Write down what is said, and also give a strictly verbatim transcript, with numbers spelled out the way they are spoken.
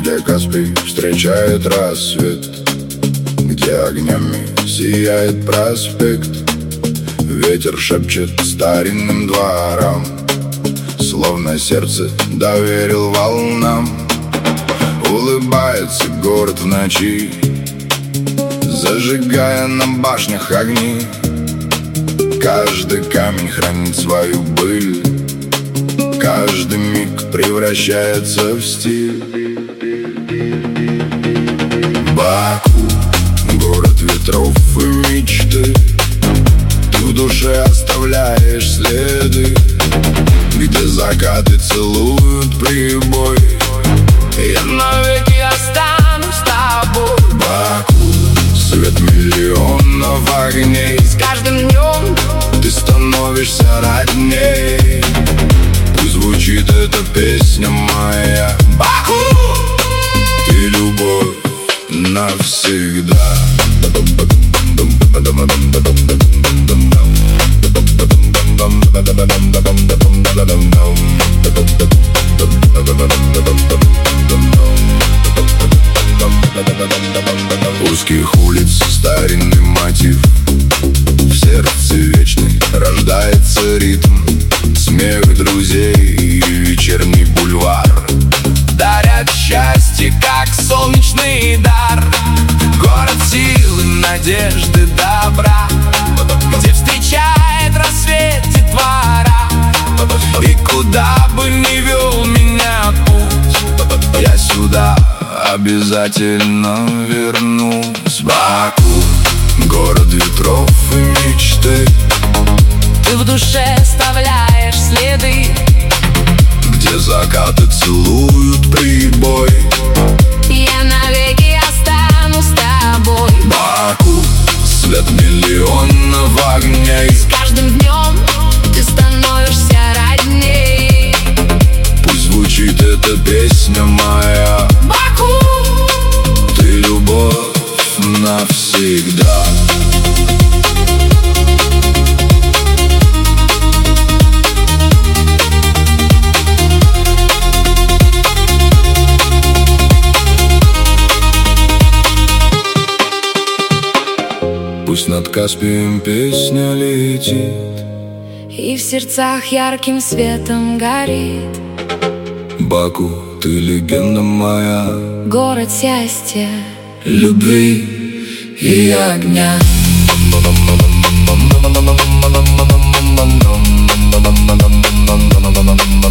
где Каспий встречает рассвет, где огнями сияет проспект. Ветер шепчет старинным дворам, словно сердце доверил волнам. Улыбается город в ночи, зажигая на башнях огни. Каждый камень хранит свою быль, каждый миг превращается в стиль. Баку, город ветров и мечты, ты в душе оставляешь следы, где закаты целуют прибой. Я навеки останусь с тобой. Баку, свет миллионов огней, с каждым днем ты становишься родней. Пусть звучит эта песня моя. Баку, ты любовь навсегда. Узких улиц старинный мотив, в сердце вечный рождается ритм. Смех друзей и вечерний бульвар дарят счастье, как солнечный дар. Город силы, надежды, добра, где встречает рассвет детвора. И куда бы ни вел меня путь, я сюда обязательно вернусь. Баку, город ветров и мечты, ты в душе оставляешь следы, где закаты целуют прибой. Я навеки останусь с тобой. Баку, свет миллионов огней, с каждым днем ты становишься родней. пусть звучит эта песня моя. Баку, ты любовь навсегда. Пусть над Каспием песня летит, и в сердцах ярким светом горит. Баку, ты легенда моя, город счастья, любви и огня. и огня.